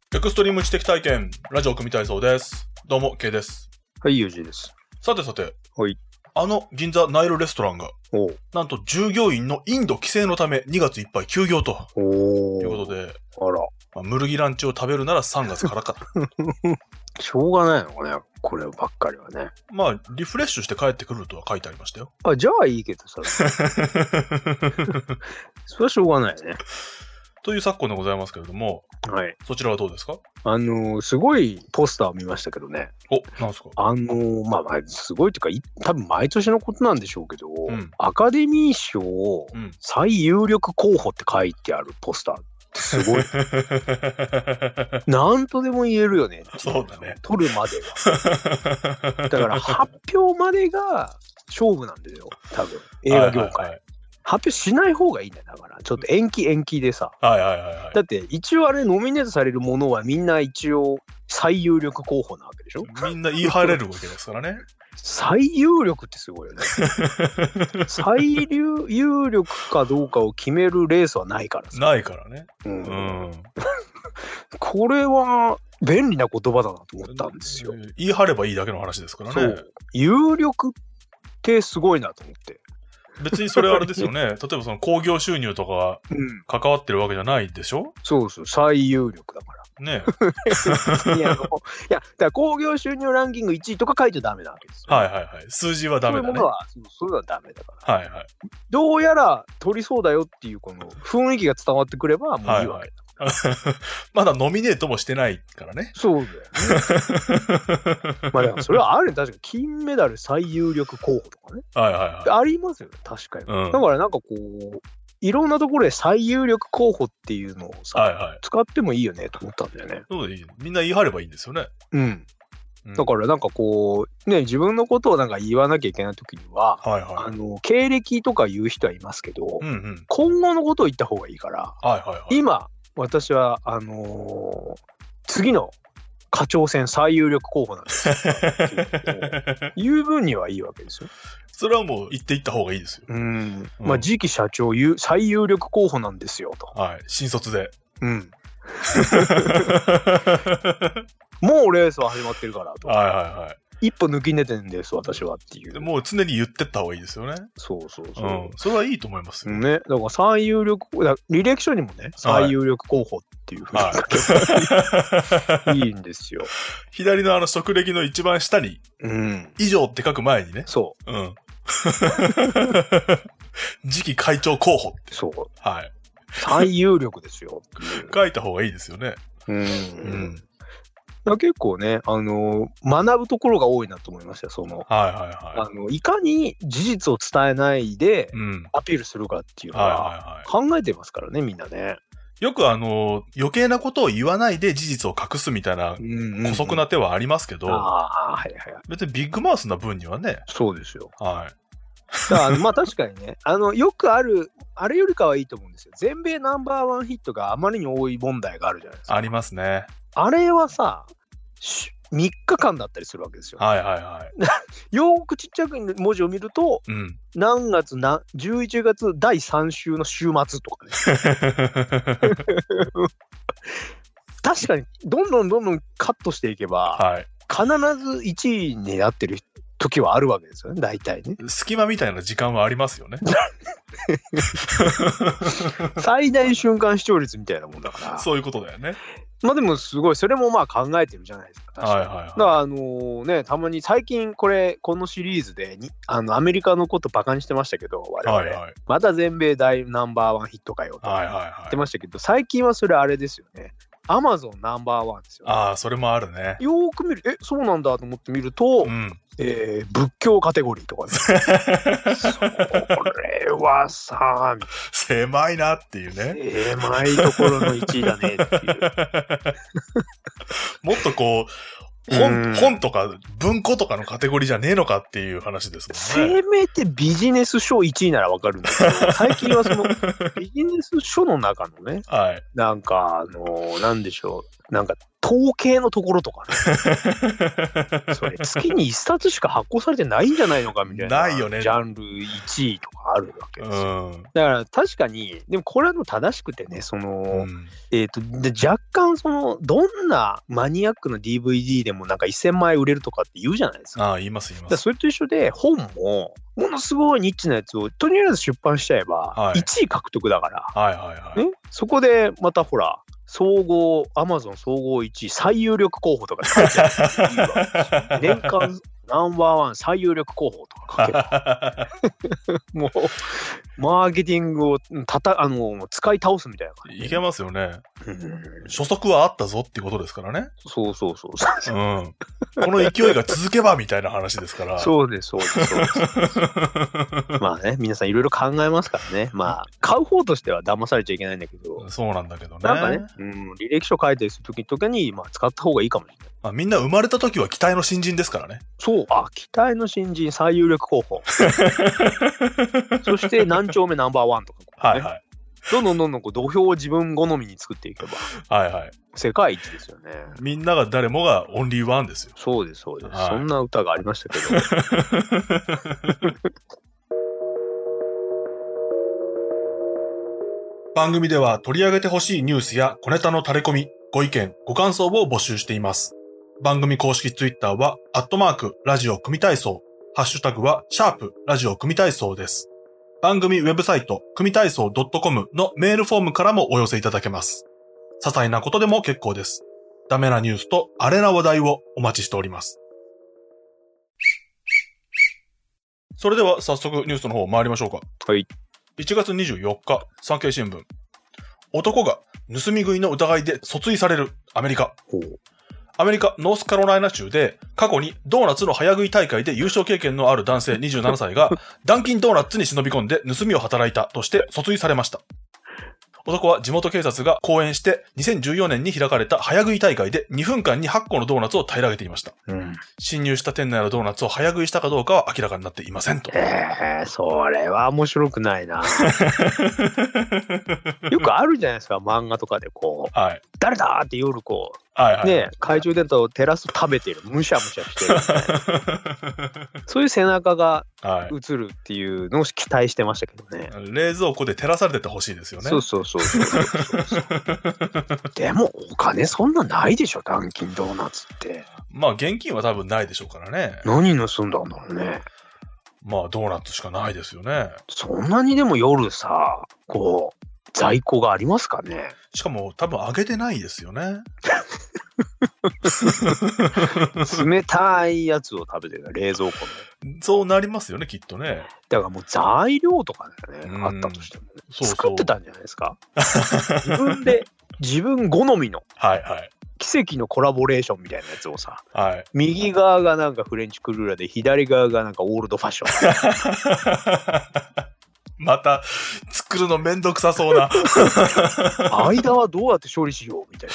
エクストリーム知的体験、ラジオ組体操です。どうも、K です。 はい、ゆうじです。 さてさて、 はい。 銀座ナイルレストランが、なんと従業員のインド規制のため2月いっぱい休業ということで、ムルギランチを食べるなら3月からかと。 しょうがないのかね、こればっかりはね。 まあ、リフレッシュして帰ってくるとは書いてありましたよ。 あ、じゃあいいけどさ。それはしょうがないね。という昨今でございますけれども、 はい。 そちらはどうですか？ すごいポスターを見ましたけどね。 なんすか？ すごいっていうか、多分毎年のことなんでしょうけど、アカデミー賞最有力候補って書いてあるポスターってすごい。なんとでも言えるよね。 そうだね。 取るまでが。だから発表までが勝負なんですよ、多分。映画業界。発表しない方がいいんだよ。だからちょっと延期でさ、だって一応あれノミネートされるものはみんな一応最有力候補なわけでしょ。 みんな言い張れるわけですからね。 最有力ってすごいよね。最有力かどうかを決めるレースはないからさ。 ないからね。 これは便利な言葉だなと思ったんですよ。 言い張ればいいだけの話ですからね。そう。 有力ってすごいなと思って。 別にそれはあれですよね。例えばその興行収入とか関わってるわけじゃないでしょ？ そうそう、最有力だから。 ねえ。いや、だから興行収入ランキング1位とか書いちゃダメなわけですよ。 はい。数字はダメだね。 そういうものは、そういうのはダメだから。 はい。 どうやら取りそうだよっていうこの雰囲気が伝わってくればもういいわけだ。 まだノミネートもしてないからね。 そうだよね。だからそれはあるね。確かに金メダル最有力候補とかね。ありますよね。確かに。だからなんかこう、いろんなところで最有力候補っていうのをさ、使ってもいいよねと思ったんだよね。 そうでいい。みんな言い張ればいいんですよね。 だからなんかこう、ね、自分のことをなんか言わなきゃいけないときには、経歴とか言う人はいますけど、今後のことを言った方がいいから、今、私は、次の課長選最有力候補なんですよ。言う分にはいいわけですよ。 それはもう言っていった方がいいですよ。 次期社長最有力候補なんですよと。 新卒で。 もうレースは始まってるからと。一歩抜き出てるんです私はっていう。 もう常に言ってった方がいいですよね。 そう。 それはいいと思いますよ。 ね。だから最有力、履歴書にもね、最有力候補っていうふうに書けばいいんですよ。 左の職歴の一番下に、以上って書く前にね。 そう。 次期会長候補って。 そう。最有力ですよ。 書いた方がいいですよね。 結構ね、学ぶところが多いなと思いましたよ。いかに事実を伝えないでアピールするかっていうのは考えてますからね、みんなね。 よく余計なことを言わないで事実を隠すみたいな姑息な手はありますけど、別にビッグマウスな分にはね。 そうですよ。確かにね、よくある、あれよりかはいいと思うんですよ。全米ナンバーワンヒットがあまりに多い問題があるじゃないですか。 ありますね。 あれはさ、3日間だったりするわけですよ。よーくちっちゃく文字を見ると、11月第3週の週末とかね。確かに、どんどんカットしていけば、必ず1位になってる時はあるわけですよね、大体ね。 隙間みたいな時間はありますよね。 最大瞬間視聴率みたいなもんだから。 そういうことだよね。 でもすごい、それも考えてるじゃないですか。確かに。だからたまに最近このシリーズでアメリカのことバカにしてましたけど、我々。また全米大ナンバーワンヒットかよと言ってましたけど、最近はそれあれですよね。アマゾンナンバーワンですよね。それもあるね。 よーく見る、そうなんだと思って見ると、仏教カテゴリーとかね。それはさ、 狭いなっていうね。 狭いところの1位だねっていう。 もっとこう、本とか文庫とかのカテゴリーじゃねえのかっていう話ですもんね。 せめてビジネス書1位ならわかるんだけど、最近はビジネス書の中のね、なんかなんでしょう、なんか統計のところとかね。それ月に1冊しか発行されてないんじゃないのかみたいな。 ないよね。 ジャンル1位とか。 があるわけですよ。だから確かに、でもこれは正しくてね、で若干どんなマニアックな DVD でもなんか1000枚売れるとかって言うじゃないですか。 言います言います。 それと一緒で、本も、ものすごいニッチなやつをとりあえず出版しちゃえば、1位獲得だから、ね、そこでまたほら、アマゾン総合1位最有力候補とか書いてある。年間ナンバーワン最有力候補とか書けば。もう、マーケティングを使い倒すみたいな感じ。 いけますよね。初速はあったぞってことですからね。 そう。この勢いが続けばみたいな話ですから。 そうです。まあね、皆さんいろいろ考えますからね。まあ、買う方としては騙されちゃいけないんだけど。 そうなんだけどね。 なんかね、履歴書書いたりするときに、まあ、使った方がいいかもしれない。 みんな生まれた時は期待の新人ですからね。 そう、期待の新人最有力候補。そして何丁目ナンバーワンとか、ね。どんどん土俵を自分好みに作っていけば。世界一ですよね。 みんなが誰もがオンリーワンですよ。 そうです。そんな歌がありましたけど。 番組では取り上げてほしいニュースや小ネタの垂れ込み、ご意見、ご感想を募集しています。番組公式ツイッターは、ラジオ組体操、ハッシュタグは、ラジオ組体操です。番組ウェブサイト、組体操 .com のメールフォームからもお寄せいただけます。些細なことでも結構です。ダメなニュースとアレな話題をお待ちしております。それでは早速ニュースの方参りましょうか。 はい。 1月24日、産経新聞。男が盗み食いの疑いで訴追されるアメリカ。アメリカ・ノースカロライナ州で過去にドーナツの早食い大会で優勝経験のある男性27歳がダンキンドーナツに忍び込んで盗みを働いたとして訴追されました。男は地元警察が講演して2014年に開かれた早食い大会で2分間に8個のドーナツを平らげていました。侵入した店内のドーナツを早食いしたかどうかは明らかになっていませんと。 それは面白くないな。よくあるじゃないですか、漫画とかで誰だって夜懐中電灯を照らすと食べてる、むしゃむしゃしてるみたいな。そういう背中が映るっていうのを期待してましたけどね。 冷蔵庫で照らされててほしいですよね。 そう。でもお金そんなないでしょ、ダンキンドーナツって。 まあ現金は多分ないでしょうからね。 何盗んだんだろうね。 まあドーナツしかないですよね。 そんなにでも夜さ、在庫がありますかね。 しかも多分揚げてないですよね。 冷たいやつを食べてる、冷蔵庫の。そうなりますよね、きっとね。 だからもう材料とかだよね、あったとしてもね。作ってたんじゃないですか。自分好みの。奇跡のコラボレーションみたいなやつをさ、右側がなんかフレンチクルーラーで左側がなんかオールドファッション。 また作るのめんどくさそうな。 間はどうやって処理しようみたい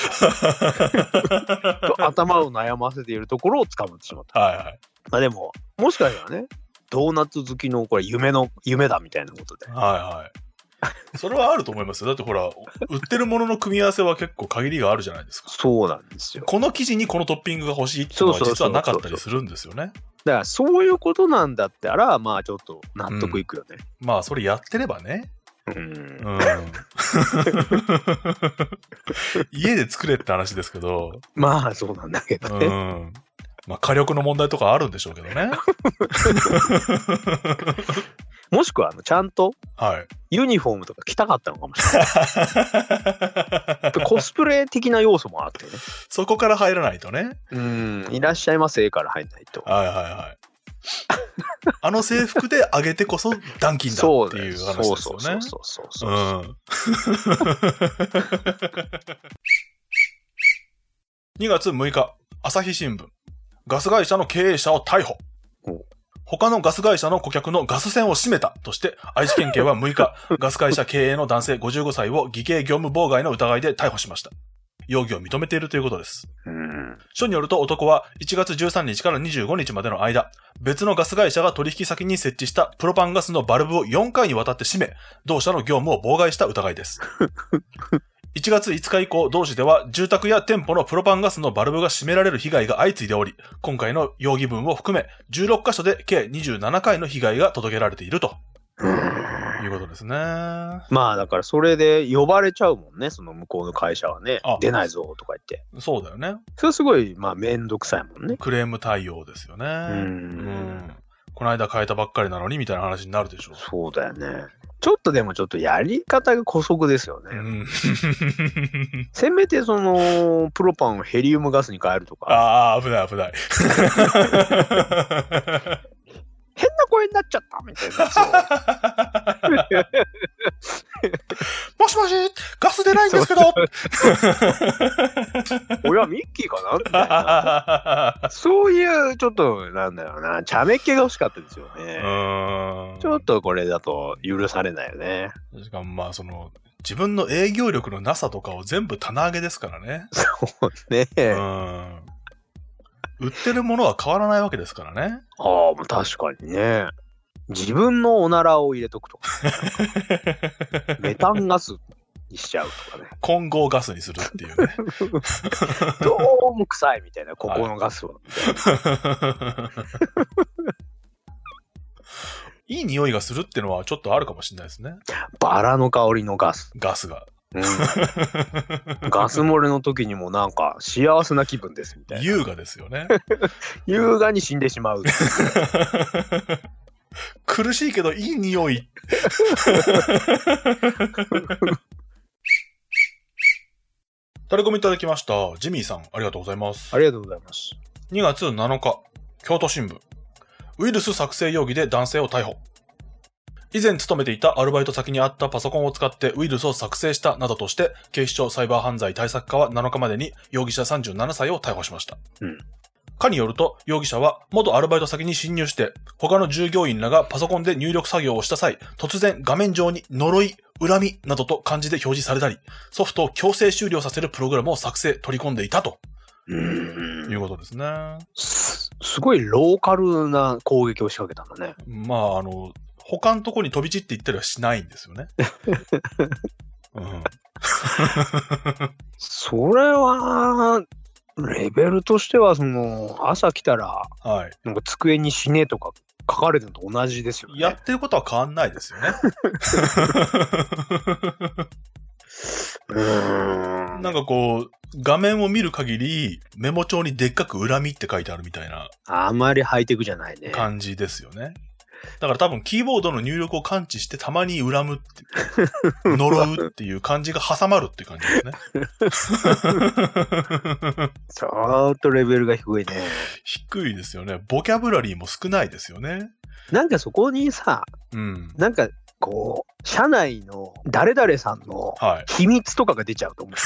な。頭を悩ませているところを捕まってしまった。まあでももしかしたらね、ドーナツ好きのこれ夢だみたいなことで。 それはあると思いますよ。だってほら、売ってるものの組み合わせは結構限りがあるじゃないですか。 そうなんですよ。 この生地にこのトッピングが欲しいっていうのは実はなかったりするんですよね。 だからそういうことなんだったら、まあちょっと納得いくよね。 まあそれやってればね。家で作れって話ですけど。 まあそうなんだけどね。 まあ火力の問題とかあるんでしょうけどね。 もしくはちゃんとユニフォームとか着たかったのかもしれない。コスプレ的な要素もあってね。 そこから入らないとね。 いらっしゃいませから入んないと。 あの制服で上げてこそダンキンだっていう話ですよね。 そう。 2月6日、朝日新聞。ガス会社の経営者を逮捕。他のガス会社の顧客のガス栓を閉めたとして愛知県警は6日、ガス会社経営の男性55歳を偽計業務妨害の疑いで逮捕しました。容疑を認めているということです。署によると男は1月13日から25日までの間、別のガス会社が取引先に設置したプロパンガスのバルブを4回にわたって閉め、同社の業務を妨害した疑いです。1月5日以降、同市では住宅や店舗のプロパンガスのバルブが閉められる被害が相次いでおり、今回の容疑分を含め16カ所で計27回の被害が届けられているということですね。 まあだからそれで呼ばれちゃうもんね、その向こうの会社はね。出ないぞとか言って。 そうだよね。 それすごい、まあめんどくさいもんね。 クレーム対応ですよね。この間変えたばっかりなのにみたいな話になるでしょう。 そうだよね。ちょっとやり方が姑息ですよね。せめてそのプロパンをヘリウムガスに変えるとか。 ああ、危ない危ない。 変な声になっちゃったみたいな。 もしもし、ガス出ないんですけど。 おや、ミッキーかなみたいな。そういうちょっとなんだろうな、茶目っ気が欲しかったですよね。ちょっとこれだと許されないよね。 しかもまあその自分の営業力のなさとかを全部棚上げですからね。 そうね。 売ってるものは変わらないわけですからね。 ああ、確かにね。自分のおならを入れとくとか。メタンガスにしちゃうとかね。 混合ガスにするっていうね。 どうも臭いみたいな、ここのガスは。 いい匂いがするっていうのはちょっとあるかもしれないですね。 バラの香りのガス。 ガスが。 ガス漏れの時にもなんか幸せな気分ですみたいな。 優雅ですよね。 優雅に死んでしまう。 苦しいけどいい匂い。タレコミいただきました。ジミーさん、ありがとうございます。 ありがとうございます。 2月7日、京都新聞。ウイルス作成容疑で男性を逮捕。以前勤めていたアルバイト先にあったパソコンを使ってウイルスを作成したなどとして、警視庁サイバー犯罪対策課は7日までに容疑者37歳を逮捕しました。課によると、容疑者は元アルバイト先に侵入して、他の従業員らがパソコンで入力作業をした際、突然画面上に呪い、恨みなどと漢字で表示されたり、ソフトを強制終了させるプログラムを作成、取り込んでいたと。いうことですね。 すごいローカルな攻撃を仕掛けたんだね。 まあ、他のとこに飛び散っていったりはしないんですよね。 それは、レベルとしては、朝来たら、なんか机に死ねとか書かれてるのと同じですよね。 やってることは変わんないですよね。なんかこう、画面を見る限り、メモ帳にでっかく恨みって書いてあるみたいな。 あまりハイテクじゃないね。 感じですよね。だから多分キーボードの入力を感知してたまに恨むっていう、呪うっていう漢字が挟まるって感じですね。 ちょっとレベルが低いね。 低いですよね。ボキャブラリーも少ないですよね。 なんかそこにさ、なんかこう、社内の誰々さんの秘密とかが出ちゃうと思う、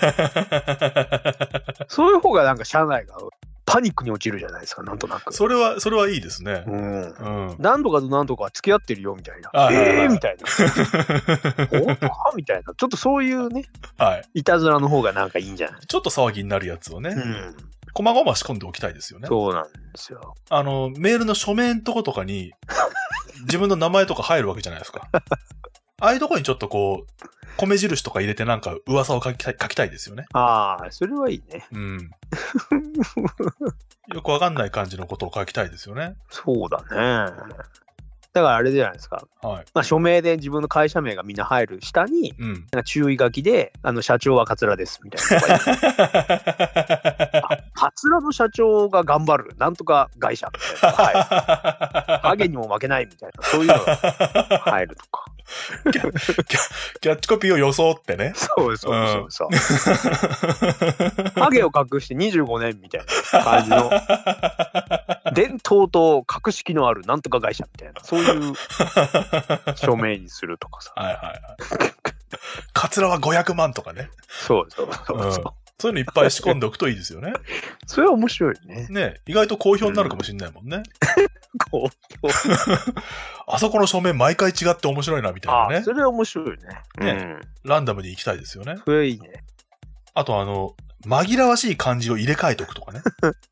そういう方がなんか社内がパニックに落ちるじゃないですか、なんとなく。 それはいいですね。 何とかと何とか付き合ってるよみたいな。みたいな。本当かみたいな。ちょっとそういうね、いたずらの方がなんかいいんじゃない？ ちょっと騒ぎになるやつをね。こまごま仕込んでおきたいですよね。 そうなんですよ。 メールの署名のとことかに自分の名前とか入るわけじゃないですか。ああいうとこにちょっとこう、米印とか入れてなんか噂を書きたいですよね。 ああ、それはいいね。 よくわかんない感じのことを書きたいですよね。 そうだね。だからあれじゃないですか。まあ署名で自分の会社名がみんな入る下に、なんか注意書きで、社長は桂ですみたいな。桂の社長が頑張る、なんとか会社みたいな。ハゲにも負けないみたいな、そういうのが入るとか。 キャッチコピーを装ってね。 そう。ハゲを隠して25年みたいな感じの。伝統と格式のあるなんとか会社みたいな、そういう署名にするとかさ。 カツラは500万とかね。 そう。 そういうのいっぱい仕込んでおくといいですよね。 それは面白いね。 ね、意外と好評になるかもしれないもんね。 好評。 あそこの署名毎回違って面白いなみたいなね。 それは面白いね。ランダムに行きたいですよね。 それいいね。 あと紛らわしい漢字を入れ替えておくとかね。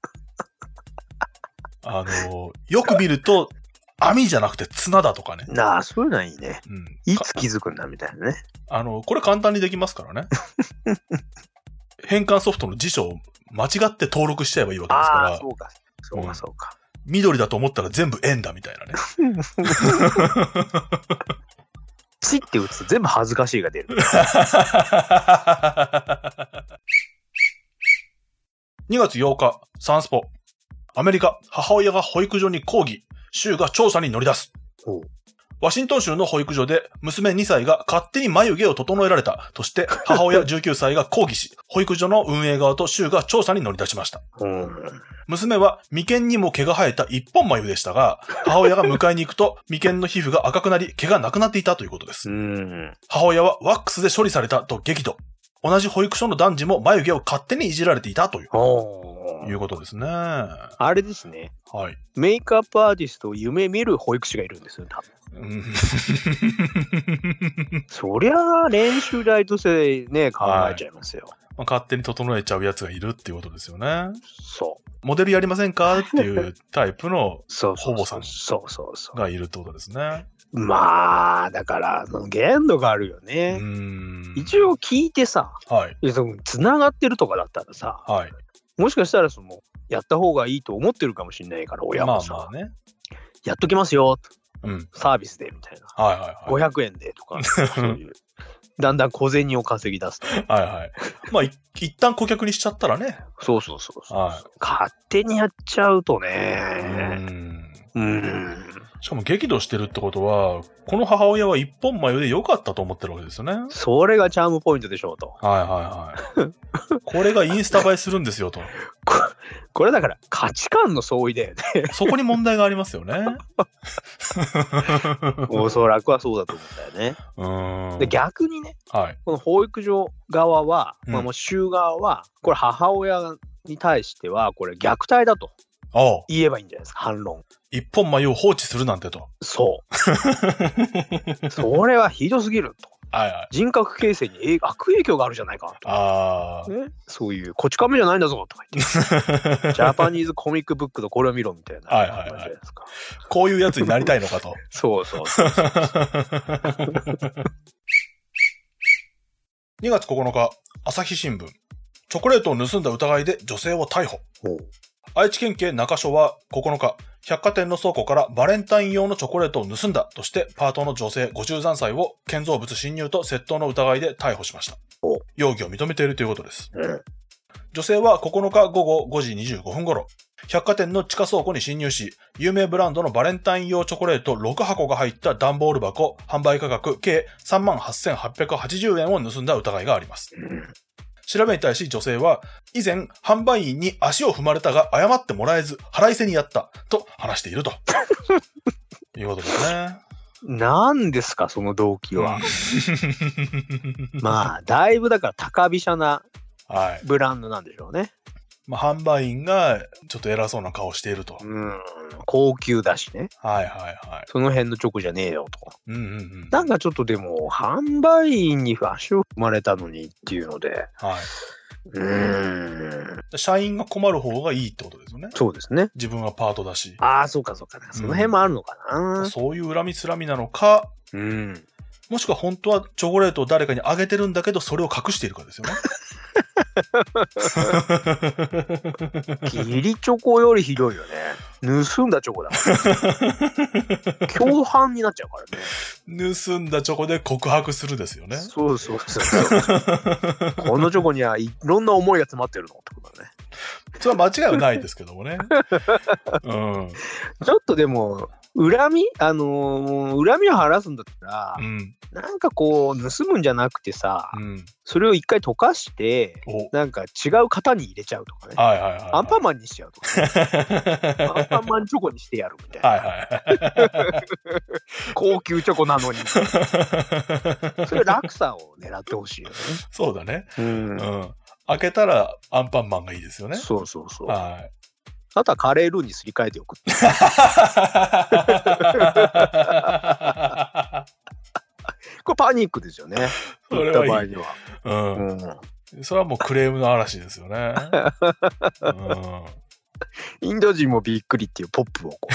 よく見ると、網じゃなくて綱だとかね。 そういうのはいいね。いつ気づくんだみたいなね。 これ簡単にできますからね。変換ソフトの辞書を間違って登録しちゃえばいいわけですから。 そうか。 緑だと思ったら全部円だみたいなね。 チって打つと全部恥ずかしいが出る。 2月8日、サンスポ。アメリカ、母親が保育所に抗議。州が調査に乗り出す。ワシントン州の保育所で娘2歳が勝手に眉毛を整えられたとして母親19歳が抗議し、保育所の運営側と州が調査に乗り出しました。娘は眉間にも毛が生えた一本眉でしたが、母親が迎えに行くと眉間の皮膚が赤くなり毛がなくなっていたということです。母親はワックスで処理されたと激怒。同じ保育所の男児も眉毛を勝手にいじられていたということですね。 あれですね。 はい。 メイクアップアーティストを夢見る保育士がいるんですよ、多分。そりゃあ練習台としてね、考えちゃいますよ。はい、 勝手に整えちゃうやつがいるっていうことですよね。 そう。 モデルやりませんかっていうタイプの保母さんがいるってことですね。 まあ、だから、限度があるよね。一応聞いてさ、 はい。 繋がってるとかだったらさ、 はい。 もしかしたらやった方がいいと思ってるかもしれないから、親もさ、 まあね、 やっときますよ、サービスでみたいな。 はいはいはい。 500円でとか、そういう。だんだん小銭を稼ぎ出すと。 はいはい。まあ、一旦顧客にしちゃったらね。 そう。はい、勝手にやっちゃうとね。しかも激怒してるってことは、この母親は一本眉で良かったと思ってるわけですよね。 それがチャームポイントでしょうと。 はい。これがインスタ映えするんですよと。 これだから価値観の相違だよね。 そこに問題がありますよね。 おそらくはそうだと思うんだよね。で逆にね、 はい、 この保育所側は、もう州側は、これ母親に対してはこれ虐待だと言えばいいんじゃないですか、反論。 一本眉を放置するなんてと。 そう。それはひどすぎると。 はいはい、 人格形成に悪影響があるじゃないかと、ね、そういうこち亀じゃないんだぞとか言ってジャパニーズコミックブックのこれを見ろみたいなはい、こういうやつになりたいのかと。 そう 2月9日朝日新聞、チョコレートを盗んだ疑いで女性を逮捕。愛知県警中署は9日、百貨店の倉庫からバレンタイン用のチョコレートを盗んだとしてパートの女性53歳を建造物侵入と窃盗の疑いで逮捕しました。容疑を認めているということです。女性は9日午後5時25分頃、百貨店の地下倉庫に侵入し、有名ブランドのバレンタイン用チョコレート6箱が入った段ボール箱、販売価格計 38,880 円を盗んだ疑いがあります。調べに対し女性は、以前販売員に足を踏まれたが謝ってもらえず腹いせにやったと話しているということですね。 何ですかその動機は。まあだいぶだから高飛車なブランドなんでしょうね。 まあ、販売員がちょっと偉そうな顔していると。 高級だしね。 はい。 その辺のチョコじゃねえよと。なんかちょっとでも、販売員に足を踏まれたのにっていうので。 社員が困る方がいいってことですよね。 そうですね。 自分はパートだし。 ああ、そうか。その辺もあるのかな。 そういう恨みつらみなのか。もしくは本当はチョコレートを誰かにあげてるんだけど、それを隠しているかですよね。 義理チョコよりひどいよね。盗んだチョコだから。共犯になっちゃうからね。盗んだチョコで告白するですよね。 そう。このチョコにはいろんな思いが詰まってるのってことだね。 それは間違いはないですけどもね。 ちょっとでも恨みを晴らすんだったら、なんかこう盗むんじゃなくてさ、それを一回溶かしてなんか違う型に入れちゃうとかね。アンパンマンにしちゃうとか、ね、アンパンマンチョコにしてやるみたいな。高級チョコなのに。それ落差を狙ってほしいよね。 そうだね。開けたらアンパンマンがいいですよね。 そう。あとはカレールーにすり替えておく。これパニックですよね。売った場合には。 それはもうクレームの嵐ですよね。 インド人もびっくりっていうポップをこう。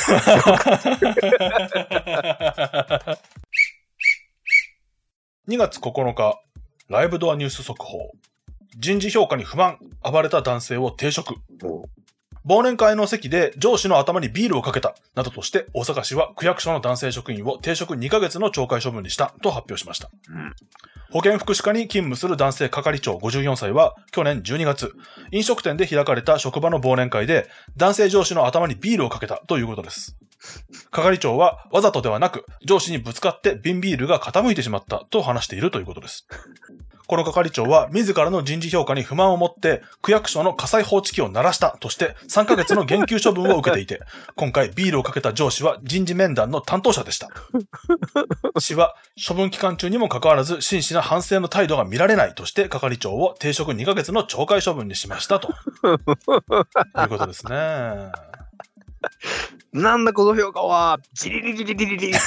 2月9日、ライブドアニュース速報。人事評価に不満、暴れた男性を停職。 忘年会の席で上司の頭にビールをかけた、などとして大阪市は区役所の男性職員を停職2ヶ月の懲戒処分にしたと発表しました。保健福祉課に勤務する男性係長54歳は去年12月、飲食店で開かれた職場の忘年会で男性上司の頭にビールをかけたということです。係長はわざとではなく上司にぶつかって瓶ビールが傾いてしまったと話しているということです。この係長は自らの人事評価に不満を持って区役所の火災報知器を鳴らしたとして3ヶ月の減給処分を受けていて、今回ビールをかけた上司は人事面談の担当者でした。市は処分期間中にもかかわらず真摯な反省の態度が見られないとして係長を停職2ヶ月の懲戒処分にしましたということですね。 なんだこの評価はジリリリリリリリって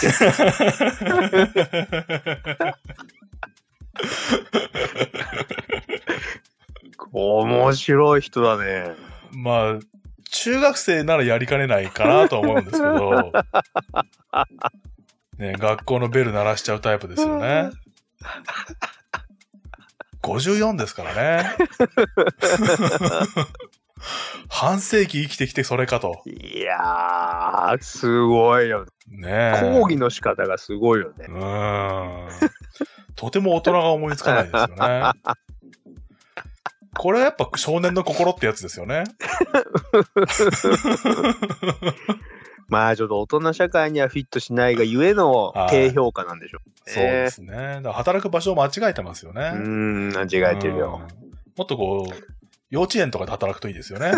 面白い人だね。 まあ中学生ならやりかねないかなと思うんですけどね、学校のベル鳴らしちゃうタイプですよね。54ですからね。半世紀生きてきてそれかと。 いやー、すごいよね。講義の仕方がすごいよね。 とても大人が思いつかないですよね。これはやっぱ少年の心ってやつですよね。 まあちょっと大人社会にはフィットしないがゆえの低評価なんでしょう、 ね。そうですね。だから働く場所を間違えてますよね。 間違えてるよ。 もっとこう、幼稚園とかで働くといいですよね。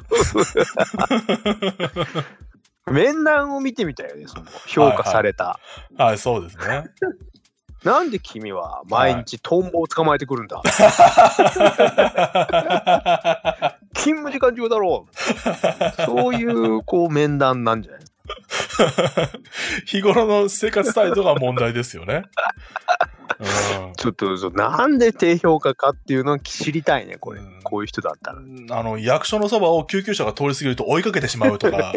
面談を見てみたよね、その評価された。 はい、そうですね。 なんで君は毎日トンボを捕まえてくるんだ、勤務時間中だろう。そういうこう面談なんじゃない日頃の生活態度が問題ですよね。 ちょっとなんで低評価かっていうのを知りたいね、これ。こういう人だったら。 役所のそばを救急車が通り過ぎると追いかけてしまうとか。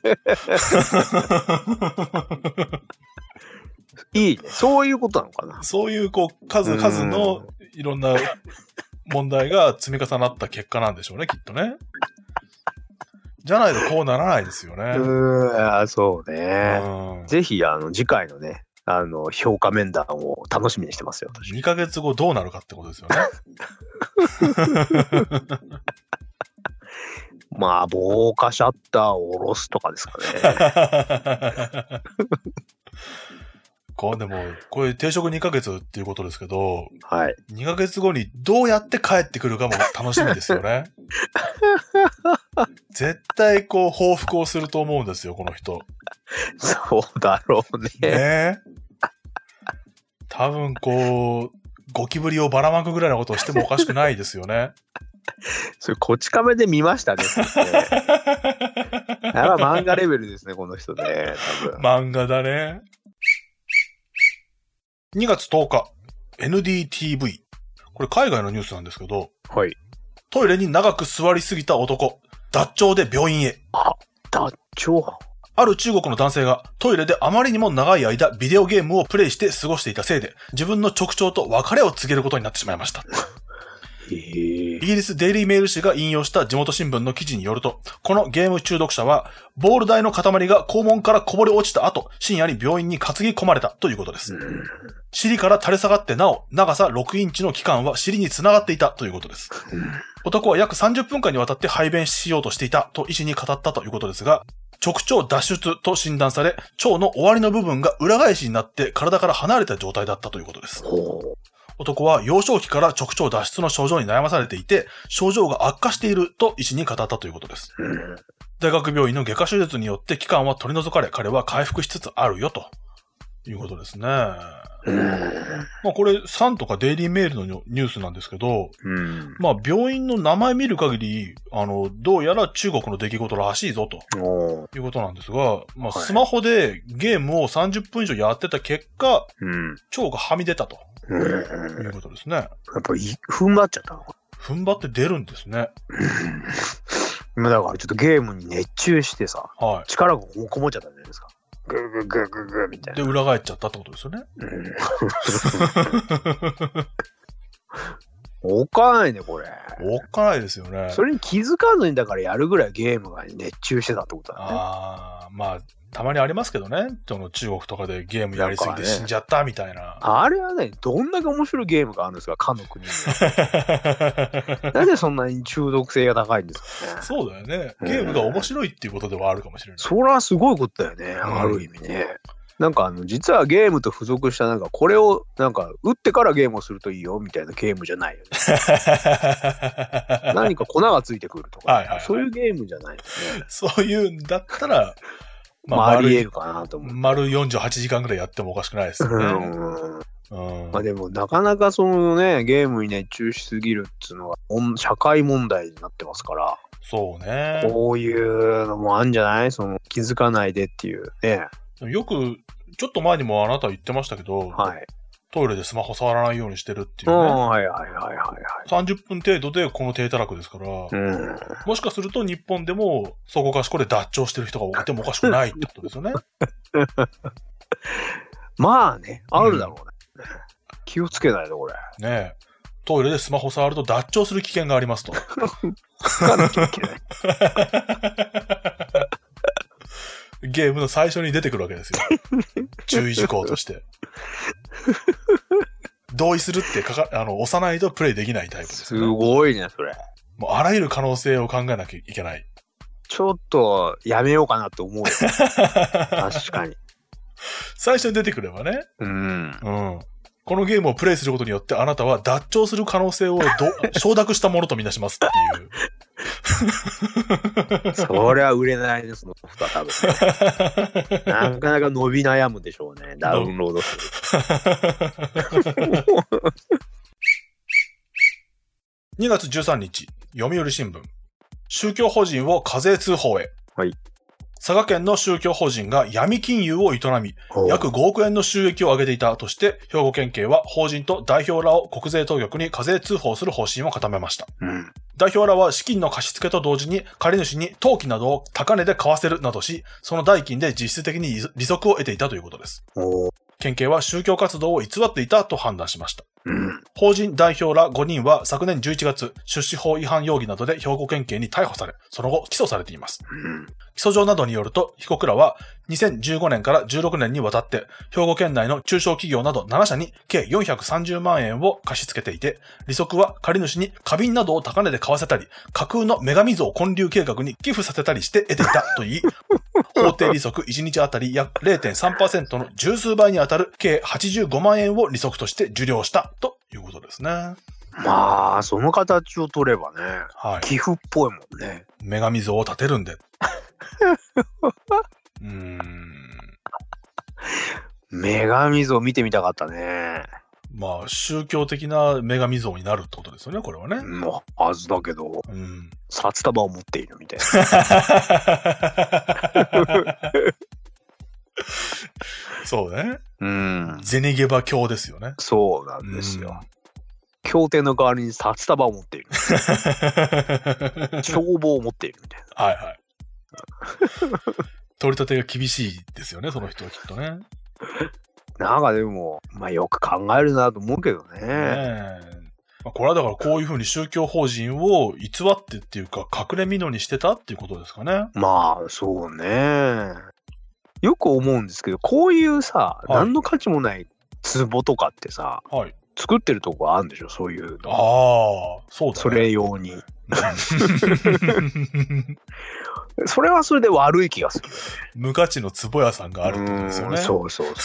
いいね。そういうことなのかな。 そういうこう数々のいろんな問題が積み重なった結果なんでしょうね、きっとね。じゃないとこうならないですよね。 そうね。ぜひ次回のね。評価面談を楽しみにしてますよ。 2ヶ月後どうなるかってことですよね。 まあ、防火シャッターを下ろすとかですかね。 でも、これ定職2ヶ月っていうことですけど、 はい。 2ヶ月後にどうやって帰ってくるかも楽しみですよね。絶対こう報復をすると思うんですよ、この人。 そうだろうね。 ねえ。多分こう、ゴキブリをばらまくぐらいのことをしてもおかしくないですよね。 それ、こち亀で見ましたね。やっぱ漫画レベルですね、この人ね。 多分漫画だね。2月10日、NDTV。これ海外のニュースなんですけど、 はい。 トイレに長く座りすぎた男、脱腸で病院へ。 脱腸？ ある中国の男性がトイレであまりにも長い間ビデオゲームをプレイして過ごしていたせいで自分の直腸と別れを告げることになってしまいました。イギリスデイリーメール紙が引用した地元新聞の記事によると、このゲーム中毒者はボール台の塊が肛門からこぼれ落ちた後、深夜に病院に担ぎ込まれたということです。尻から垂れ下がってなお、長さ6インチの器官は尻に繋がっていたということです。男は約30分間にわたって排便しようとしていたと医師に語ったということですが、直腸脱出と診断され、腸の終わりの部分が裏返しになって体から離れた状態だったということです。男は幼少期から直腸脱出の症状に悩まされていて、症状が悪化していると医師に語ったということです。大学病院の外科手術によって器官は取り除かれ、彼は回復しつつあるよということですね。まあこれサンとかデイリーメールのニュースなんですけど、まあ病院の名前見る限り、どうやら中国の出来事らしいぞということなんですが、まあスマホでゲームを30分以上やってた結果、腸がはみ出たということですね。やっぱり踏ん張っちゃったのか。 踏ん張って出るんですね。 だからちょっとゲームに熱中してさ、力がこもっちゃったんじゃないですか。グーグーグーグーグーみたいな。 で、裏返っちゃったってことですよね。 おっかないね、これ。 おっかないですよね。 それに気づかずにだからやるぐらいゲームが熱中してたってことだね。 ああ、まあ、たまにありますけどね。その中国とかでゲームやりすぎて死んじゃったみたいな。 あれはね、どんだけ面白いゲームがあるんですか、かの国に。なんでそんなに中毒性が高いんですかね。 そうだよね。ゲームが面白いっていうことではあるかもしれない。 それはすごいことだよね、ある意味ね。なんか実はゲームと付属したなんかこれをなんか打ってからゲームをするといいよみたいなゲームじゃないよね。何か粉がついてくるとか、そういうゲームじゃないですね。 そういうんだったら、 まああり得るかなと思う。 丸48時間ぐらいやってもおかしくないですよね。 まあでもなかなかそのね、ゲームに熱中しすぎるっていうのは社会問題になってますから。 そうね。 こういうのもあるんじゃない？その気づかないでっていうね。 よく、ちょっと前にもあなた言ってましたけど、はい、トイレでスマホ触らないようにしてるっていうね。30分程度でこの低たらくですから、もしかすると日本でもそこかしこで脱腸してる人がいてもおかしくないってことですよね。 まあね、あるだろうね。気をつけないとこれ。 ねえ。トイレでスマホ触ると脱腸する危険がありますと。ゲームの最初に出てくるわけですよ。注意事項として。同意するって押さないとプレイできないタイプです、ね。すごいね、それ。 もうあらゆる可能性を考えなきゃいけない。 ちょっとやめようかなと思うよ。確かに。 最初に出てくればね。このゲームをプレイすることによってあなたは脱腸する可能性を承諾したものとみなしますっていう。 それは売れないです、そのソフトは多分、ね。なかなか伸び悩むでしょうね、ダウンロードする。 2月13日、読売新聞。宗教法人を課税通報へ。はい。佐賀県の宗教法人が闇金融を営み、約5億円の収益を上げていたとして、兵庫県警は法人と代表らを国税当局に課税通報する方針を固めました。代表らは資金の貸し付けと同時に借り主に登記などを高値で買わせるなどし、その代金で実質的に利息を得ていたということです。県警は宗教活動を偽っていたと判断しました。法人代表ら5人は昨年11月、出資法違反容疑などで兵庫県警に逮捕され、その後起訴されています。起訴状などによると、被告らは2015年から16年にわたって、兵庫県内の中小企業など7社に計430万円を貸し付けていて、利息は借り主に花瓶などを高値で買わせたり、架空の女神像建立計画に寄付させたりして得ていたといい、法定利息1日あたり約 0.3% の十数倍にあたる計85万円を利息として受領したということですね。 まあ、その形を取ればね、はい、寄付っぽいもんね。 女神像を建てるんで。 女神像見てみたかったね。 まあ、宗教的な女神像になるってことですよね、これはね。 はずだけど、札束を持っているみたいな。 そうね。銭ゲバ教ですよね。 そうなんですよ。経典の代わりに札束を持っている。帳簿を持っているみたいな。 はいはい。取り立てが厳しいですよね、その人はきっとね。 なんかでも、まあよく考えるなと思うけどね。 これはだからこういうふうに宗教法人を偽ってっていうか隠れ蓑にしてたっていうことですかね。 まあそうね。よく思うんですけど、こういうさ、何の価値もない壺とかってさ、作ってるとこあるんでしょ、そういうの。 ああ、そうだね。 それ用に。それはそれで悪い気がする。 無価値の壺屋さんがあるってことですよね。 そう。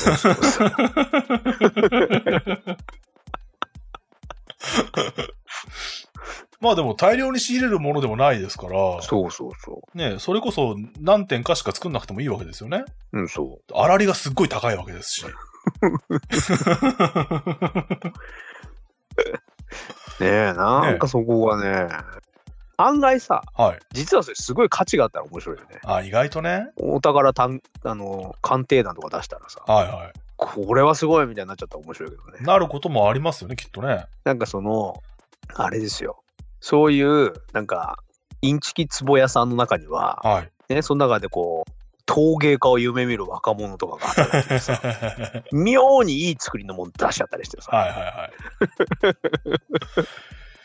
まあでも大量に仕入れるものでもないですから。 そう。 ね、それこそ何点かしか作んなくてもいいわけですよね。 そう。 粗利がすっごい高いわけですし。 ねえ、なんかそこがね、案外さ、実はそれすごい価値があったら面白いよね。 意外とね。 お宝鑑定団とか出したらさ、これはすごいみたいになっちゃったら面白いけどね。 なることもありますよね、きっとね。 なんかあれですよ。そういう、なんか、インチキ壺屋さんの中には、ね、その中でこう、陶芸家を夢見る若者とかが働いてさ、妙にいい作りのもの出しちゃったりしてさ。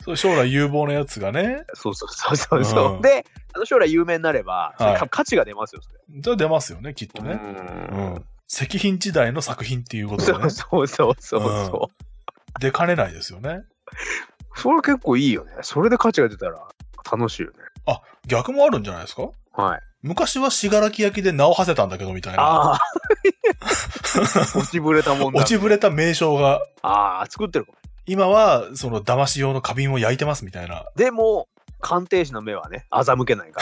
将来有望なやつがね。 そう。で、将来有名になれば、価値が出ますよ、それ。 じゃあ出ますよね、きっとね。石品時代の作品っていうことでね。 そう。 出かねないですよね。 それ結構いいよね。それで価値が出たら楽しいよね。 あ、逆もあるんじゃないですか？ はい。 昔は信楽焼きで名を馳せたんだけど、みたいな。 ああ。落ちぶれたもんだ。 落ちぶれた名称が。 ああ、作ってるかも。 今は、騙し用の花瓶を焼いてます、みたいな。 でも、鑑定士の目はね、欺けないから。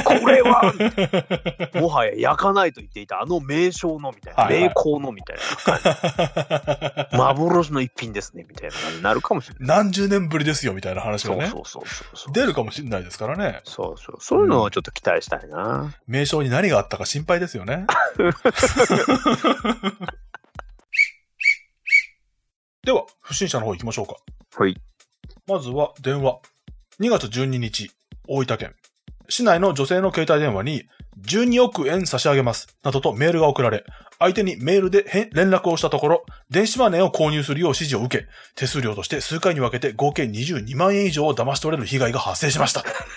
これはもはや焼かないと言っていた名称のみたいな、名工のみたいな。幻の一品ですね、みたいなになるかもしれない。 何十年ぶりですよ、みたいな話がね。そう。出るかもしれないですからね。 そう。そういうのをちょっと期待したいな。 名称に何があったか心配ですよね。では、不審者の方行きましょうか。 はい。 まずは電話。2月12日、大分県。市内の女性の携帯電話に12億円差し上げます。などとメールが送られ、相手にメールで連絡をしたところ、電子マネーを購入するよう指示を受け、手数料として数回に分けて合計22万円以上を騙し取れる被害が発生しました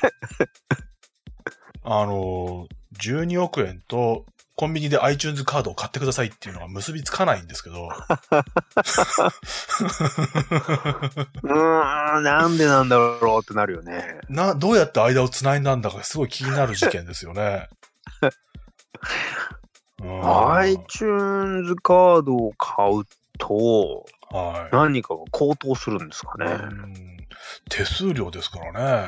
。12億円とコンビニで iTunes カードを買ってくださいっていうのが結びつかないんですけど。 なんでなんだろうってなるよね。 どうやって間を繋いだんだかすごい気になる事件ですよね。 iTunes カードを買うと、何かが高騰するんですかね。 手数料ですからね。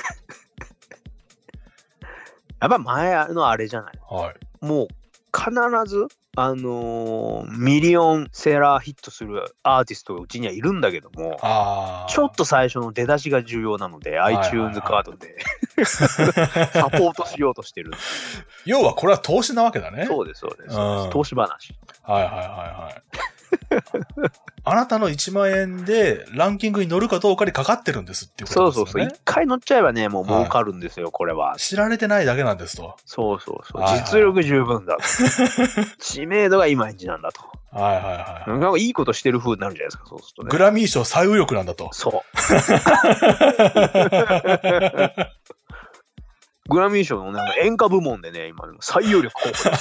やっぱ前のあれじゃない。もう必ずミリオンセラーヒットするアーティストがうちにはいるんだけども、ちょっと最初の出だしが重要なので、iTunes カードでサポートしようとしてる。 要はこれは投資なわけだね。 そうです。投資話。 はい。あなたの1万円でランキングに乗るかどうかにかかってるんですっていうことですよね。そう。 一回乗っちゃえばね、もう儲かるんですよ、これは。 知られてないだけなんですと。 そう。実力十分だと。知名度がいまいちなんだと。なんかいいことしてる風になるじゃないですか、そうするとね。 グラミー賞最有力なんだと。 そう。グラミー賞の演歌部門でね、今最有力候補です。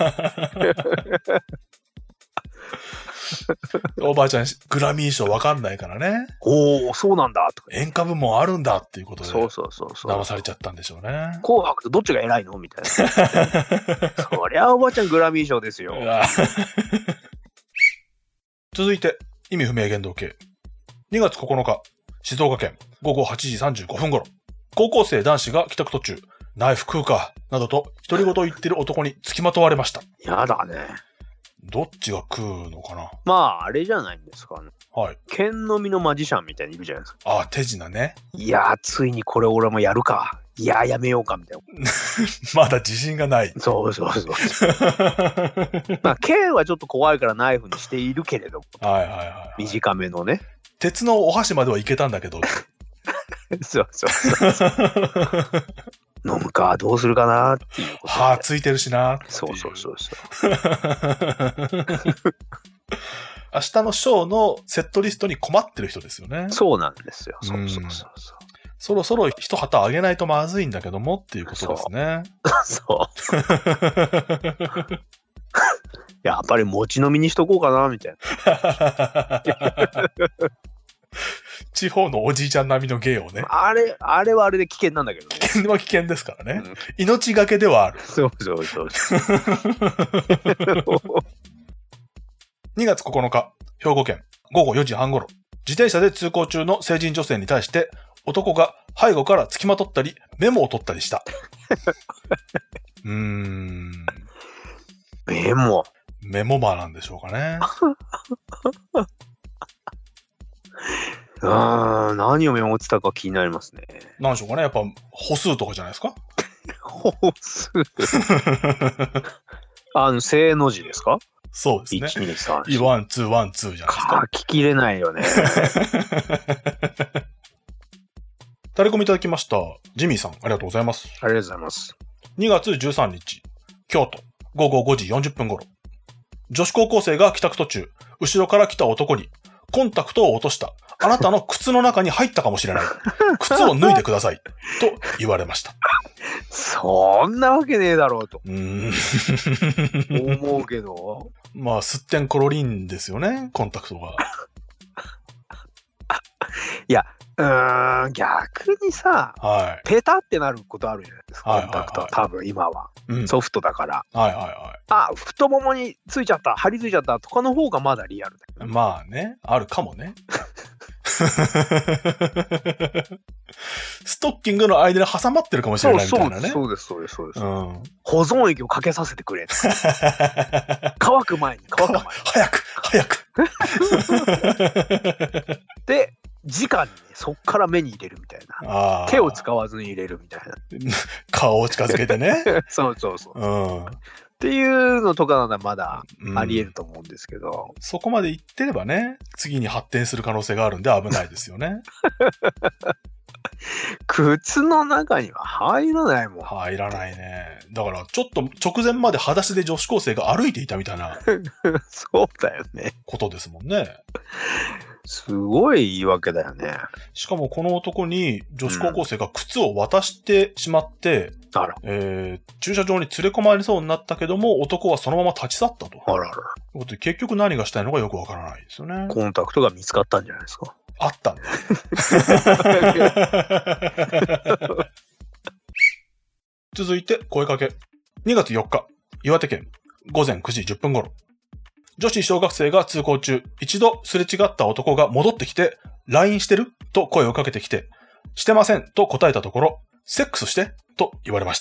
おばあちゃん、グラミー賞わかんないからね。 そうなんだとか。 演歌部門あるんだっていうことで。 そう。 騙されちゃったんでしょうね。 紅白とどっちが偉いのみたいな。そりゃおばあちゃんグラミー賞ですよ。 続いて、意味不明言動系。2月9日、静岡県午後8時35分頃。高校生男子が帰宅途中、ナイフ食うか、などと独り言言ってる男に付きまとわれました。 やだね。 どっちが食うのかな。 あれじゃないんですかね。剣の実のマジシャンみたいにいるじゃないですか。 手品ね。 いや、ついにこれ俺もやるか。いや、やめようかみたいな。 まだ自信がない。 そう。剣はちょっと怖いからナイフにしているけれど。短めのね。 鉄のお箸まではいけたんだけど。 そう。飲むか、どうするかなっていうこと。 歯ついてるしな。 そう。 明日のショーのセットリストに困ってる人ですよね。 そうなんですよ。そう。 そろそろ一旗あげないとまずいんだけどもっていうことですね。 そう。やっぱり持ち飲みにしとこうかな、みたいな。 地方のおじいちゃん並みの芸をね。 あれはあれで危険なんだけどね。 危険は危険ですからね。命がけではある。 そう。 2月9日、兵庫県午後4時半頃、自転車で通行中の成人女性に対して、男が背後から付きまとったり、メモを取ったりした。メモマなんでしょうかね。 何をメモってたか気になりますね。 なんでしょうかね。やっぱ歩数とかじゃないですか。 歩数正の字ですか。 そうですね。 1、2、3、 4。ワン、ツー、ワン、ツーじゃないですか。 書ききれないよね。 タレコミいただきました。ジミーさん、ありがとうございます。 ありがとうございます。 2月13日、京都、午後5時40分頃。女子高校生が帰宅途中、後ろから来た男に、 コンタクトを落とした。あなたの靴の中に入ったかもしれない。靴を脱いでください。と言われました。 そんなわけねえだろうと。思うけど。 まあ、すってんころりんですよね、コンタクトが。 いや、逆にさ、 はい、 ペタってなることあるじゃないですか、コンタクトは、多分今は、ソフトだから。 はいはいはい。 あ、太ももについちゃった、張り付いちゃったとかの方がまだリアルだよね。 まあね、あるかもね。ストッキングの間に挟まってるかもしれないみたいなね。 そうです。保存液をかけさせてくれ。乾く前に。 早く。 で、直にね、そっから目に入れるみたいな。手を使わずに入れるみたいな。 顔を近づけてね。 そう。っていうのとかならまだあり得ると思うんですけど、 そこまで行ってればね、次に発展する可能性があるんで危ないですよね。 靴の中には入らないもん。 入らないね。だからちょっと直前まで裸足で女子高生が歩いていたみたいなそうだよね。 ことですもんね。 すごい言い訳だよね。 しかもこの男に女子高校生が靴を渡してしまって、駐車場に連れ込まれそうになったけども、男はそのまま立ち去ったと。結局何がしたいのかよくわからないですよね。 コンタクトが見つかったんじゃないですか。 あったんだ。続いて声かけ。2月4日、岩手県午前9時10分頃。女子小学生が通行中、一度すれ違った男が戻ってきて、LINE してると声をかけてきて、してませんと答えたところ、セックスしてと言われました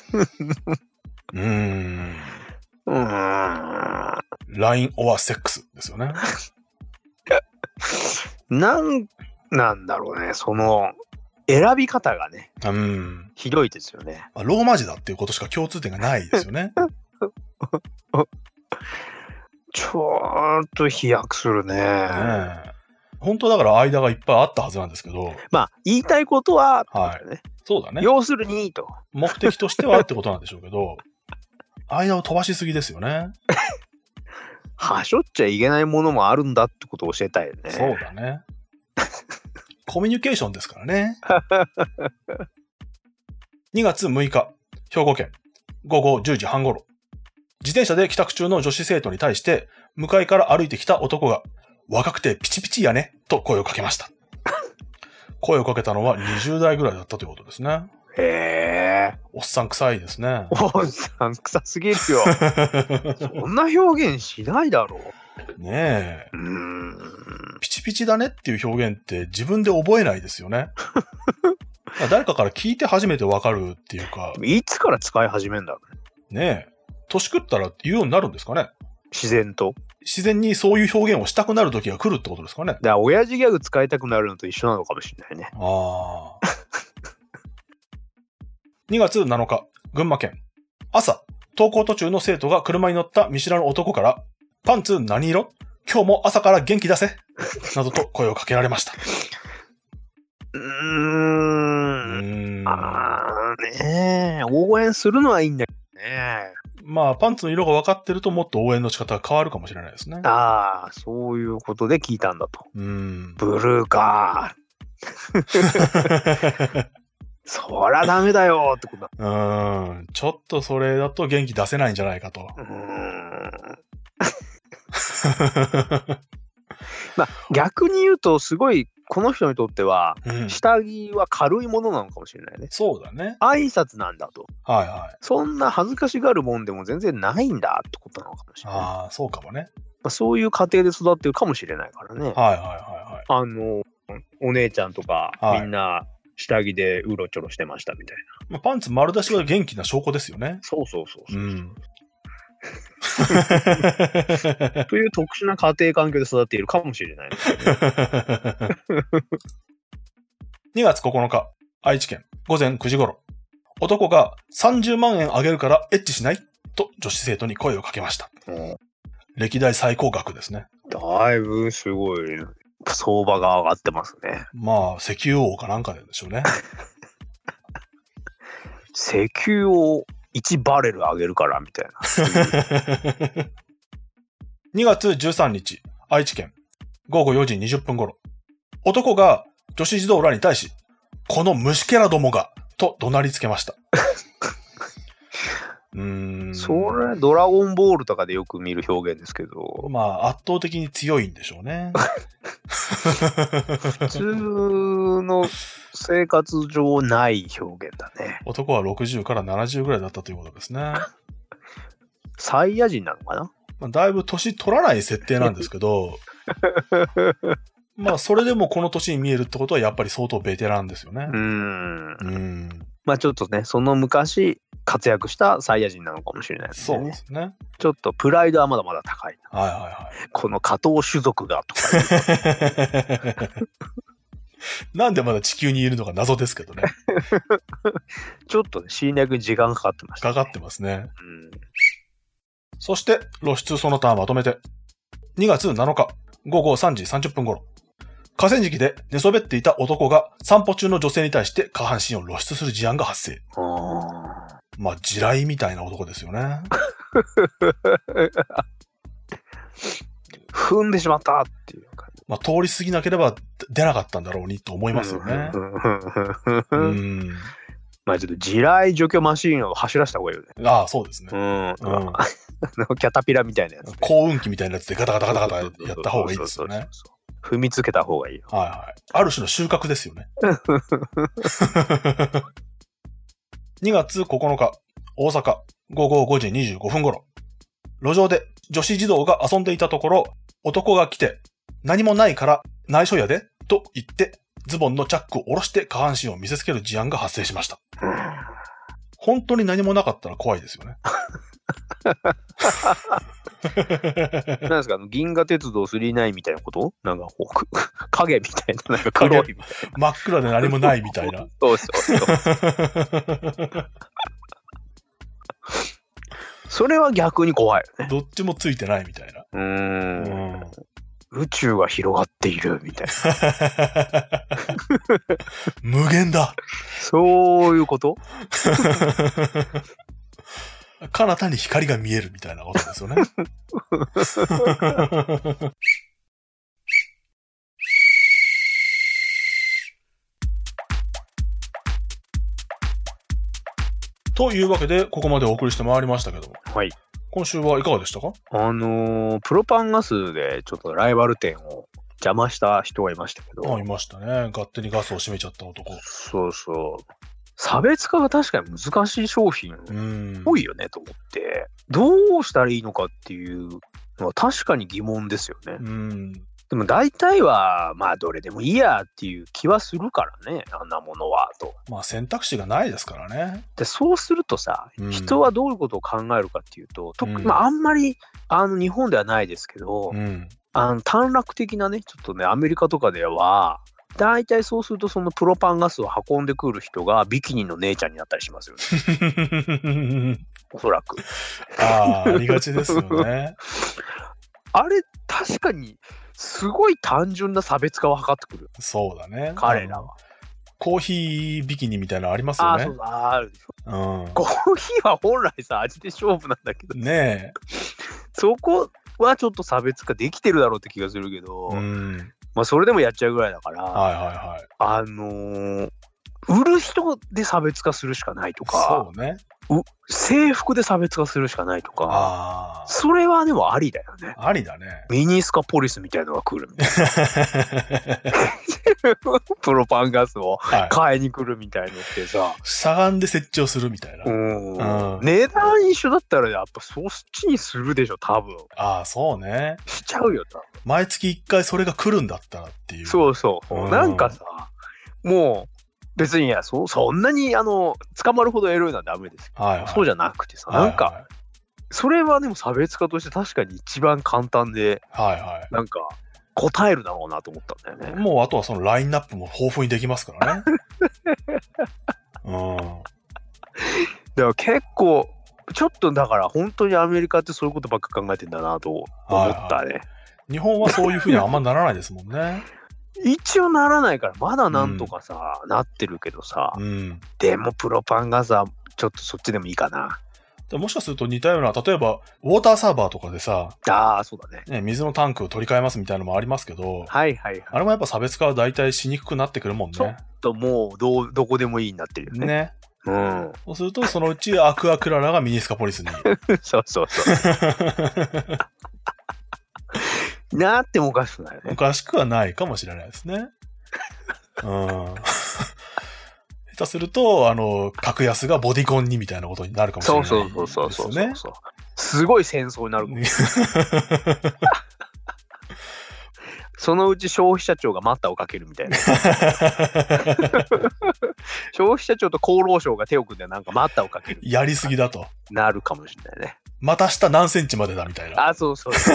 。LINE or セックスですよね。 なんだろうね、その、選び方がね、ひどいですよね。 ローマ字だっていうことしか共通点がないですよね。 ちょっと飛躍するね。 本当だから間がいっぱいあったはずなんですけど。 まあ、言いたいことは、 そうだね。 要するに、と。 目的としてはってことなんでしょうけど、間を飛ばしすぎですよね。 はしょっちゃいけないものもあるんだってことを教えたいよね。 そうだね。コミュニケーションですからね。2月6日、兵庫県、午後10時半頃。自転車で帰宅中の女子生徒に対して、向かいから歩いてきた男が、若くてピチピチやね、と声をかけました。声をかけたのは20代ぐらいだったということですね。 へー。 おっさん臭いですね。 おっさん臭すぎるよ。そんな表現しないだろう。 ねえ。ピチピチだねっていう表現って自分で覚えないですよね。誰かから聞いて初めてわかるっていうか。 いつから使い始めんだろうね。ねえ。年食ったら言うようになるんですかね。 自然と。 自然にそういう表現をしたくなる時が来るってことですかね。 だから親父ギャグ使いたくなるのと一緒なのかもしれないね。 2月7日、群馬県。朝、登校途中の生徒が車に乗った見知らぬ男から、パンツ何色？今日も朝から元気出せなどと声をかけられました。 応援するのはいいんだけどね。 まあ、パンツの色が分かってるともっと応援の仕方が変わるかもしれないですね。 そういうことで聞いたんだと。ブルーか。そりゃダメだよってことだ。 ちょっとそれだと元気出せないんじゃないかと。 まあ、逆に言うとすごいこの人にとっては、下着は軽いものなのかもしれないね。 そうだね。 挨拶なんだと。そんな恥ずかしがるもんでも全然ないんだってことなのかもしれない。 そうかもね。 そういう家庭で育ってるかもしれないからね。お姉ちゃんとか、みんな下着でうろちょろしてましたみたいな。パンツ丸出しは元気な証拠ですよね。 そう。という特殊な家庭環境で育っているかもしれない、ね。 2月9日、愛知県、午前9時頃。男が30万円あげるからエッチしないと女子生徒に声をかけました。歴代最高額ですね。 だいぶすごい相場が上がってますね。 まあ、石油王かなんかでしょうね。 石油を1バレルあげるからみたいな。 2月13日、愛知県、 午後4時20分頃、男が女子児童らに対し、この虫けらどもが、と怒鳴りつけました。 それ、ドラゴンボールとかでよく見る表現ですけど。 まあ、圧倒的に強いんでしょうね。 普通の生活上ない表現だね。 男は60から70ぐらいだったということですね。 サイヤ人なのかな？ まあ、だいぶ年取らない設定なんですけど、まあ、それでもこの年に見えるってことはやっぱり相当ベテランですよね。 まあちょっとね、その昔活躍したサイヤ人なのかもしれないですね。 そうですね。 ちょっとプライドはまだまだ高い。 はいはいはい。 この加藤種族がとか。 なんでまだ地球にいるのか謎ですけどね。 ちょっとね、侵略に時間かかってました、 ね。かかってますね。そして、露出その他まとめて、2月7日午後3時30分頃、河川敷で寝そべっていた男が散歩中の女性に対して下半身を露出する事案が発生。まあ、地雷みたいな男ですよね。 踏んでしまったっていう感じ。 まあ、通り過ぎなければ出なかったんだろうにと思いますよね。 まあちょっと地雷除去マシーンを走らせた方がいいよね。 ああ、そうですね。 キャタピラみたいなやつ、ね。 幸運機みたいなやつでガタガタガタガタやった方がいいですよね。 踏みつけた方がいいよ。 はいはい。ある種の収穫ですよね。2月9日、大阪、午後5時25分頃。路上で女子児童が遊んでいたところ、男が来て、何もないから内緒やで、と言って、ズボンのチャックを下ろして下半身を見せつける事案が発生しました。本当に何もなかったら怖いですよね。 何ですか、銀河鉄道999みたいなこと？なんか影みたいな、なんか黒いみたいな。 真っ暗で何もないみたいな。 そう。それは逆に怖いよね。 どっちもついてないみたいな。 宇宙が広がっているみたいな。 無限だ。 そういうこと？ 彼方に光が見えるみたいなことですよね。というわけで、ここまでお送りしてまいりましたけども。 はい。 今週はいかがでしたか？ プロパンガスでちょっとライバル店を邪魔した人がいましたけど。 いましたね。勝手にガスを閉めちゃった男。 そう。差別化が確かに難しい商品多いよねと思って、どうしたらいいのかっていうのは確かに疑問ですよね。でも大体は、まあどれでもいいやっていう気はするからね、あんなものはと。 まあ選択肢がないですからね。 で、そうするとさ、人はどういうことを考えるかっていうと、まああんまり日本ではないですけど、短絡的なね、ちょっとね、アメリカとかでは、大体そうするとそのプロパンガスを運んでくる人がビキニの姉ちゃんになったりしますよね。おそらく。 ありがちですよね。 あれ、確かに、すごい単純な差別化を図ってくる。 そうだね。 彼らは。 コーヒービキニみたいなのありますよね。 あるでしょ。コーヒーは本来さ、味で勝負なんだけど。 ねえ。 そこはちょっと差別化できてるだろうって気がするけど、まあそれでもやっちゃうぐらいだから、売る人で差別化するしかないとか、 そうね。 制服で差別化するしかないとか、それはでもありだよね。 ありだね。 ミニスカポリスみたいのが来るみたいな。プロパンガスを買いに来るみたいのってさ。 しゃがんで設置をするみたいな。 値段一緒だったらやっぱそっちにするでしょ、多分。 そうね。 しちゃうよ、多分。 毎月1回それが来るんだったらっていう。 そう。なんかさ、もう、別にそんなに捕まるほどエロいのはダメですけど、そうじゃなくてさ、なんか、それはでも差別化として確かに一番簡単で、なんか答えるだろうなと思ったんだよね。 もうあとはそのラインナップも豊富にできますからね。 だから結構、ちょっとだから本当にアメリカってそういうことばっか考えてんだなと思ったね。 日本はそういうふうにあんまならないですもんね。 一応ならないからまだなんとかさ、なってるけどさ、でもプロパンガスはちょっとそっちでもいいかな。 もしかすると似たような、例えば、ウォーターサーバーとかでさ、 そうだね。 ね、水のタンクを取り替えますみたいなのもありますけど、 はいはいはい。 あれもやっぱ差別化は大体しにくくなってくるもんね。 ちょっともう、どこでもいいになってるよね。 ね。 うん。 そうすると、そのうちアクアクララがミニスカポリスに。 そうそうそう。なってもおかしくないよね。 おかしくはないかもしれないですね。うん。下手すると、格安がボディコンにみたいなことになるかもしれないですよね。 そう。すごい戦争になるかもしれない。そのうち消費者庁が待ったをかけるみたいな。消費者庁と厚労省が手を組んでなんか待ったをかける。 やりすぎだと。 なるかもしれないね。 また下何センチまでだみたいな。 そう。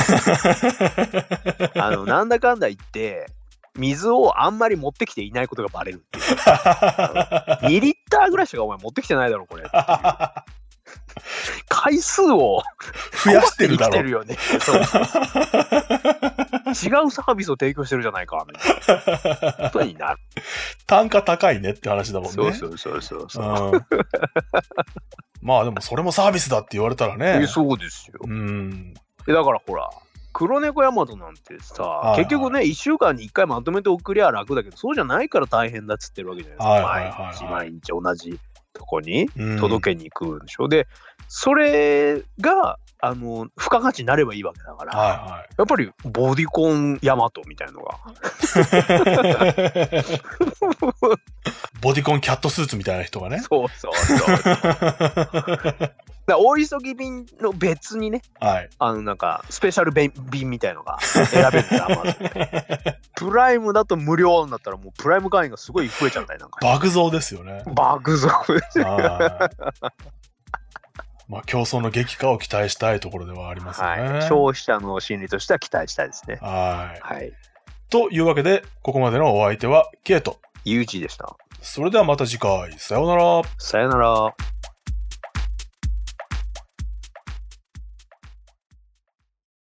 なんだかんだ言って、水をあんまり持ってきていないことがバレるっていう。2リッターぐらいしかお前持ってきてないだろ、これ。回数を増やしてるだろ。 てるよね。違うサービスを提供してるじゃないか、みたいなことになる。 単価高いねって話だもんね。 そう。 まあでもそれもサービスだって言われたらね。 そうですよ。だからほら、黒猫ヤマトなんてさ、結局ね、1週間に1回まとめて送りゃ楽だけど、そうじゃないから大変だっつってるわけじゃないですか。毎日同じとこに届けに行くんでしょ。で、それが、付加価値になればいいわけだから、やっぱりボディコンヤマトみたいのが。 ボディコンキャットスーツみたいな人がね。 そう。だ大急ぎ便の別にね、なんかスペシャル便みたいのが選べるんだ、まず。プライムだと無料になったらもうプライム会員がすごい増えちゃったりなんか。 爆増ですよね。 爆増ですよ。 まあ競争の激化を期待したいところではありますよね。 消費者の心理としては期待したいですね。 というわけで、ここまでのお相手はケイト、 ユージでした。 それではまた次回、さようなら。 さようなら。